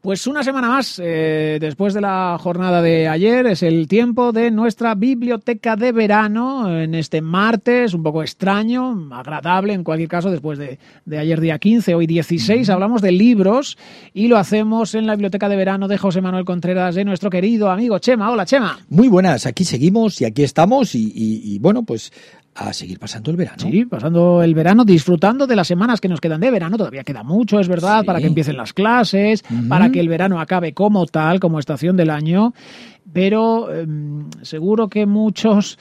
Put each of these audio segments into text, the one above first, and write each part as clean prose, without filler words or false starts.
Pues una semana más, después de la jornada de ayer, es el tiempo de nuestra biblioteca de verano en este martes, un poco extraño, agradable en cualquier caso, después de ayer día 15, hoy 16, hablamos de libros y lo hacemos en la biblioteca de verano de José Manuel Contreras, de nuestro querido amigo Chema. Hola, Chema. Muy buenas, aquí seguimos y aquí estamos y bueno, pues a seguir pasando el verano. Sí, pasando el verano, disfrutando de las semanas que nos quedan de verano. Todavía queda mucho, es verdad, para que empiecen las clases, para que el verano acabe como tal, como estación del año. Pero seguro que muchos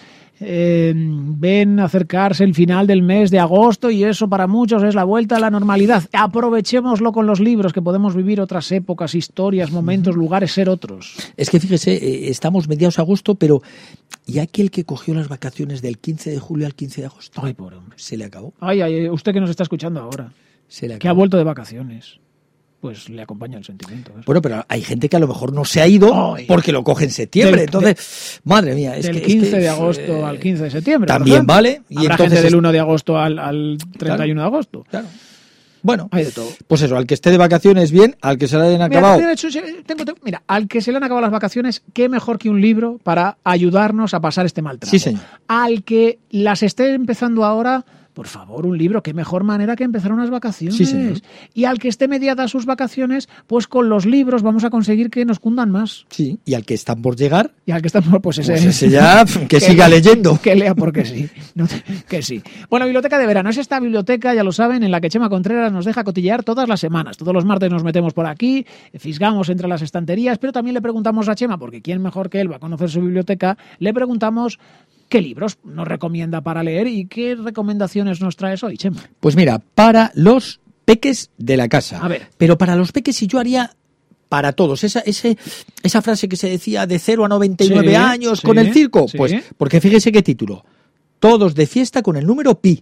ven acercarse el final del mes de agosto y eso para muchos es la vuelta a la normalidad. Aprovechémoslo con los libros, que podemos vivir otras épocas, historias, momentos, lugares, ser otros. Es que fíjese, estamos mediados de agosto, pero ¿y aquel que cogió las vacaciones del 15 de julio al 15 de agosto? Ay, pobre hombre. Se le acabó. Ay, usted que nos está escuchando ahora, Se le acabó. que ha vuelto de vacaciones. Pues le acompaña el sentimiento. ¿Ves? Bueno, pero hay gente que a lo mejor no se ha ido porque lo coge en septiembre. Entonces, madre mía. Del 15 de agosto al 15 de septiembre. También vale. Y habrá entonces gente del 1 de agosto al 31 de agosto. Claro. Bueno, hay de todo. Pues eso, al que esté de vacaciones bien, al que se le hayan acabado. Mira, al que se le han acabado las vacaciones, qué mejor que un libro para ayudarnos a pasar este mal trago. Sí, señor. Al que las esté empezando ahora, por favor, un libro, qué mejor manera que empezar unas vacaciones. Sí, señor. Y al que esté mediada sus vacaciones, pues con los libros vamos a conseguir que nos cundan más. Sí, y al que están por llegar. Y al que están por, pues ese ya, que siga leyendo. Que lea porque sí. Que sí. Bueno, biblioteca de verano. Es esta biblioteca, ya lo saben, en la que Chema Contreras nos deja cotillear todas las semanas. Todos los martes nos metemos por aquí, fisgamos entre las estanterías, pero también le preguntamos a Chema, porque quién mejor que él va a conocer su biblioteca, le preguntamos ¿qué libros nos recomienda para leer y qué recomendaciones nos traes hoy, Chema? Pues mira, para los peques de la casa. A ver. Pero para los peques, si yo haría para todos, esa frase que se decía de 0 a 99 años con el circo, pues porque fíjese qué título. Todos de fiesta con el número pi.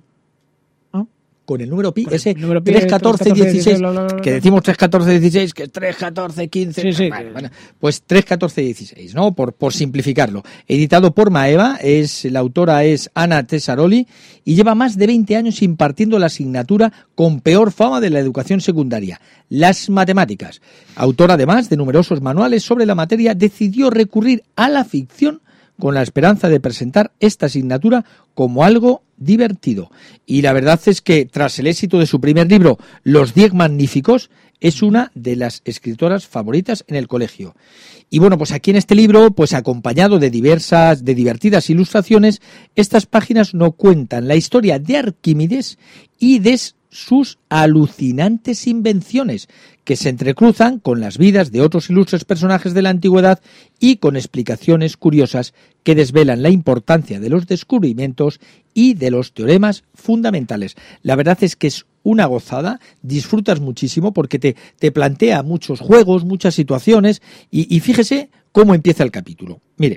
Con el número pi, ese 3, 14, 16, que decimos 3, 14, 16, que es 3, 14, 15, bueno, pues 3, 14, 16, ¿no? Por simplificarlo. Editado por Maeva, la autora es Ana Tesaroli y lleva más de 20 años impartiendo la asignatura con peor fama de la educación secundaria, las matemáticas. Autora además de numerosos manuales sobre la materia, decidió recurrir a la ficción con la esperanza de presentar esta asignatura como algo divertido. Y la verdad es que tras el éxito de su primer libro, Los 10 Magníficos, es una de las escritoras favoritas en el colegio. Y bueno, pues aquí en este libro, pues acompañado de divertidas ilustraciones, estas páginas nos cuentan la historia de Arquímedes y de sus alucinantes invenciones, que se entrecruzan con las vidas de otros ilustres personajes de la antigüedad y con explicaciones curiosas que desvelan la importancia de los descubrimientos y de los teoremas fundamentales. La verdad es que es una gozada, disfrutas muchísimo porque te plantea muchos juegos, muchas situaciones y fíjese cómo empieza el capítulo. Mire,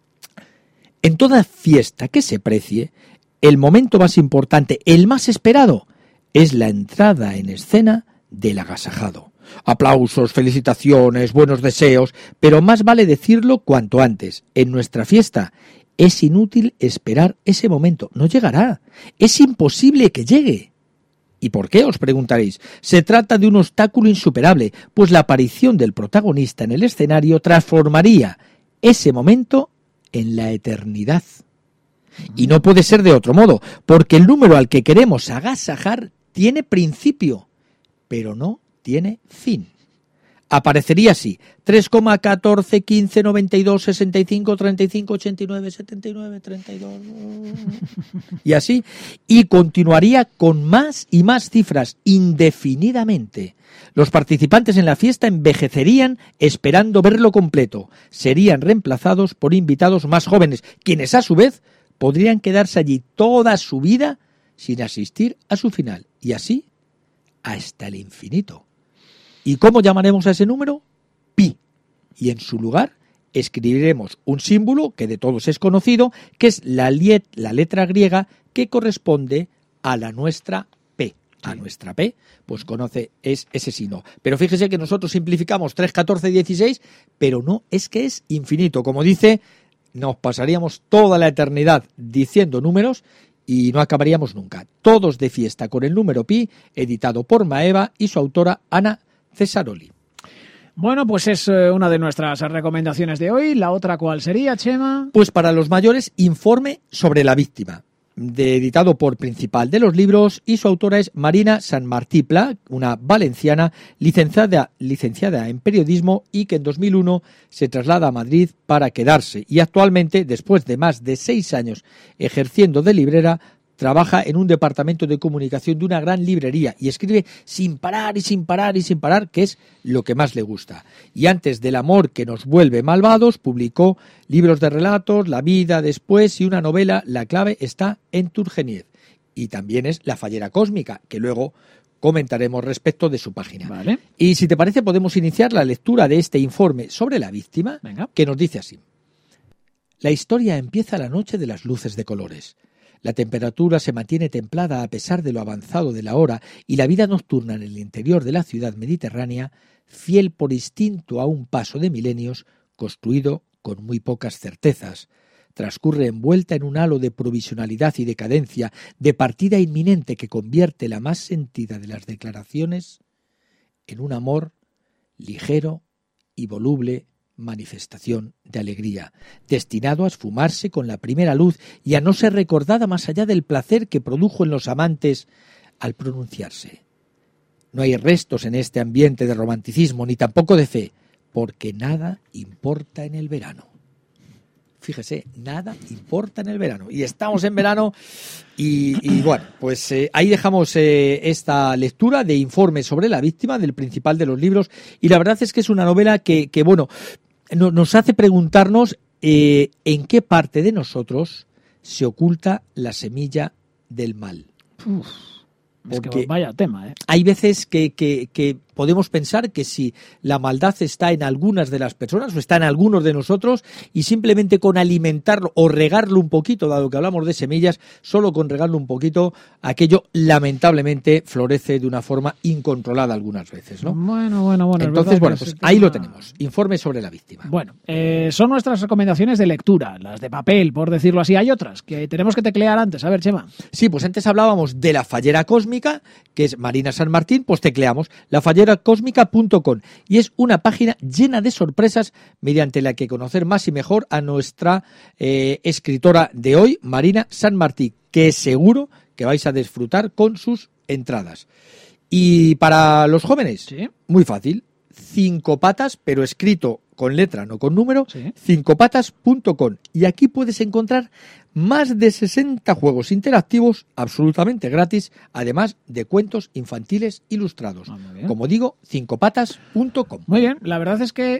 en toda fiesta que se precie, el momento más importante, el más esperado, es la entrada en escena del agasajado. Aplausos, felicitaciones, buenos deseos, pero más vale decirlo cuanto antes. En nuestra fiesta es inútil esperar ese momento, no llegará, es imposible que llegue. ¿Y por qué?, os preguntaréis. Se trata de un obstáculo insuperable, pues la aparición del protagonista en el escenario transformaría ese momento en la eternidad. Y no puede ser de otro modo, porque el número al que queremos agasajar tiene principio, pero no tiene fin. Aparecería así: 3, 14, 15, 92, 65, 35, 89, 79, 32... Y así, y continuaría con más y más cifras indefinidamente. Los participantes en la fiesta envejecerían esperando verlo completo. Serían reemplazados por invitados más jóvenes, quienes a su vez podrían quedarse allí toda su vida sin asistir a su final. Y así hasta el infinito. ¿Y cómo llamaremos a ese número? Pi. Y en su lugar escribiremos un símbolo que de todos es conocido, que es la letra griega que corresponde a la nuestra P. A nuestra P, pues es ese signo. Pero fíjese que nosotros simplificamos 3, 14, 16, pero no, es que es infinito. Como dice, nos pasaríamos toda la eternidad diciendo números y no acabaríamos nunca. Todos de fiesta con el número pi, editado por Maeva y su autora Ana Tesaroli. Bueno, pues es una de nuestras recomendaciones de hoy. ¿La otra cuál sería, Chema? Pues para los mayores, Informe sobre la víctima, editado por Principal de los Libros, y su autora es Marina Sanmartí Pla, una valenciana licenciada en periodismo y que en 2001 se traslada a Madrid para quedarse, y actualmente, después de más de 6 años ejerciendo de librera, trabaja en un departamento de comunicación de una gran librería y escribe sin parar y sin parar y sin parar, que es lo que más le gusta. Y antes del amor que nos vuelve malvados, publicó libros de relatos, La vida después y una novela, La clave está en Turgeniev. Y también es La fallera cósmica, que luego comentaremos respecto de su página. Vale. Y si te parece, podemos iniciar la lectura de este informe sobre la víctima. Venga. Que nos dice así. La historia empieza la noche de las luces de colores. La temperatura se mantiene templada a pesar de lo avanzado de la hora y la vida nocturna en el interior de la ciudad mediterránea, fiel por instinto a un paso de milenios, construido con muy pocas certezas, transcurre envuelta en un halo de provisionalidad y decadencia, de partida inminente que convierte la más sentida de las declaraciones en un amor ligero y voluble, manifestación de alegría, destinado a esfumarse con la primera luz y a no ser recordada más allá del placer que produjo en los amantes al pronunciarse. No hay restos en este ambiente de romanticismo, ni tampoco de fe, porque nada importa en el verano. Fíjese, nada importa en el verano. Y estamos en verano y bueno, pues ahí dejamos esta lectura de Informe sobre la víctima del Principal de los Libros. Y la verdad es que es una novela que bueno, nos hace preguntarnos en qué parte de nosotros se oculta la semilla del mal. Es que vaya tema, ¿eh? Hay veces que podemos pensar que si la maldad está en algunas de las personas o está en algunos de nosotros, y simplemente con alimentarlo o regarlo un poquito, dado que hablamos de semillas, solo con regarlo un poquito, aquello lamentablemente florece de una forma incontrolada algunas veces, ¿no? Bueno. Entonces, bueno, pues ahí lo tenemos. Informe sobre la víctima. Bueno, son nuestras recomendaciones de lectura, las de papel, por decirlo así. Hay otras que tenemos que teclear antes. A ver, Chema. Sí, pues antes hablábamos de La fallera cósmica, que es Marina Sanmartí, pues tecleamos lafalleracósmica.com, y es una página llena de sorpresas mediante la que conocer más y mejor a nuestra escritora de hoy, Marina Sanmartí, que seguro que vais a disfrutar con sus entradas. Y para los jóvenes, ¿sí? Muy fácil, 5 patas, pero escrito con letra, no con número, ¿sí? 5patas.com. Y aquí puedes encontrar más de 60 juegos interactivos absolutamente gratis, además de cuentos infantiles ilustrados. Como digo, 5patas.com. Muy bien, la verdad es que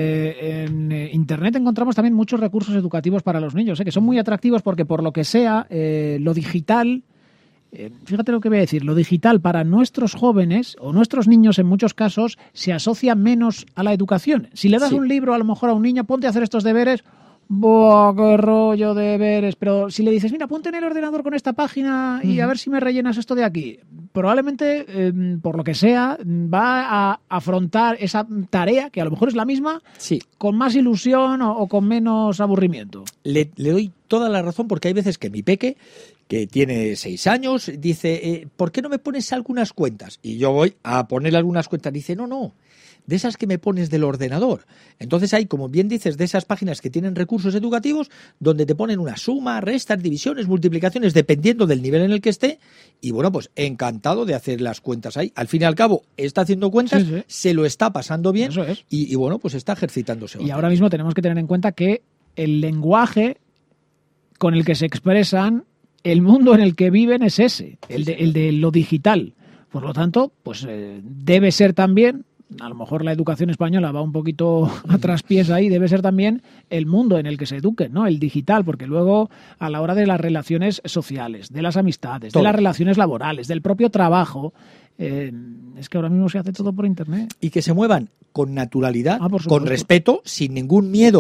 en Internet encontramos también muchos recursos educativos para los niños, que son muy atractivos porque por lo que sea, lo digital... fíjate lo que voy a decir, lo digital para nuestros jóvenes o nuestros niños en muchos casos se asocia menos a la educación. Si le das un libro a lo mejor a un niño, ponte a hacer estos deberes, ¡buah, qué rollo de deberes! Pero si le dices, mira, ponte en el ordenador con esta página y a ver si me rellenas esto de aquí, probablemente, por lo que sea, va a afrontar esa tarea, que a lo mejor es la misma, sí, con más ilusión o con menos aburrimiento. Le doy toda la razón, porque hay veces que mi peque, que tiene 6 años, dice, ¿por qué no me pones algunas cuentas? Y yo voy a ponerle algunas cuentas. Dice, no, de esas que me pones del ordenador. Entonces hay, como bien dices, de esas páginas que tienen recursos educativos donde te ponen una suma, restas, divisiones, multiplicaciones, dependiendo del nivel en el que esté. Y bueno, pues encantado de hacer las cuentas ahí. Al fin y al cabo, está haciendo cuentas, sí. Se lo está pasando bien. Eso es. Y bueno, pues está ejercitándose. Y ahora mismo tenemos que tener en cuenta que el lenguaje con el que se expresan, el mundo en el que viven es ese, el de lo digital. Por lo tanto, pues debe ser también, a lo mejor la educación española va un poquito a traspiés ahí, debe ser también el mundo en el que se eduquen, ¿no? El digital, porque luego a la hora de las relaciones sociales, de las amistades, de las relaciones laborales, del propio trabajo, es que ahora mismo se hace todo por Internet. Y que se muevan con naturalidad, por con respeto, sin ningún miedo,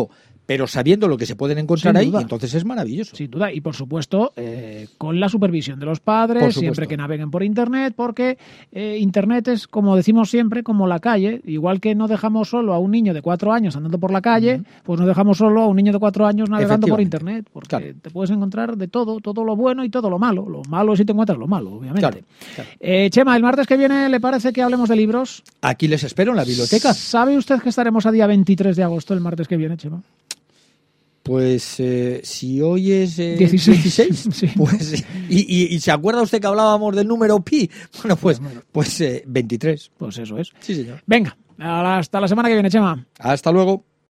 pero sabiendo lo que se pueden encontrar ahí, entonces es maravilloso. Sin duda, y por supuesto, con la supervisión de los padres, siempre que naveguen por Internet, porque Internet es, como decimos siempre, como la calle. Igual que no dejamos solo a un niño de 4 años andando por la calle, pues no dejamos solo a un niño de 4 años navegando por Internet, porque te puedes encontrar de todo lo bueno y todo lo malo. Lo malo es si te encuentras lo malo, obviamente. Chema, el martes que viene, ¿le parece que hablemos de libros? Aquí les espero en la biblioteca. ¿Sabe usted que estaremos a día 23 de agosto, el martes que viene, Chema? Pues si hoy es 16 sí. Pues, y ¿se acuerda usted que hablábamos del número pi? Bueno, pues 23. Pues eso es. Sí, señor. Venga, hasta la semana que viene, Chema. Hasta luego.